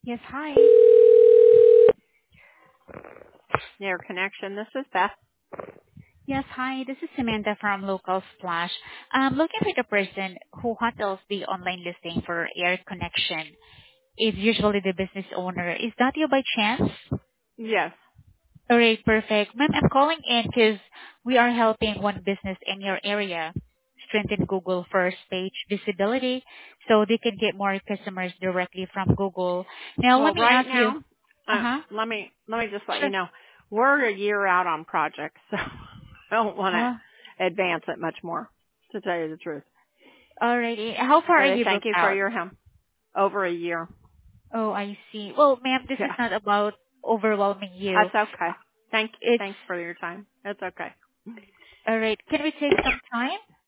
Yes, hi. Their connection. This is Beth. Yes, hi. This is Samantha from Local Splash. I'm looking for the person who handles the online listing for air connection. It's usually the business owner. Is that you by chance? Yes. All right, perfect. Ma'am, I'm calling in because we are helping one business in your area strengthen Google first page visibility so they can get more customers directly from Google. Now, Well, let me right ask you. now, Uh-huh. let me just let you Sure. know, we're a year out on projects, so I don't want Uh, to advance it much more, to tell you the truth. all righty. How far But are I you thank booked you for out? your help. Over a year. Oh, I see. Well, ma'am, this is Yeah, not about overwhelming you. that's okay. It's Thanks for your time. That's okay. all right. Can we take some time?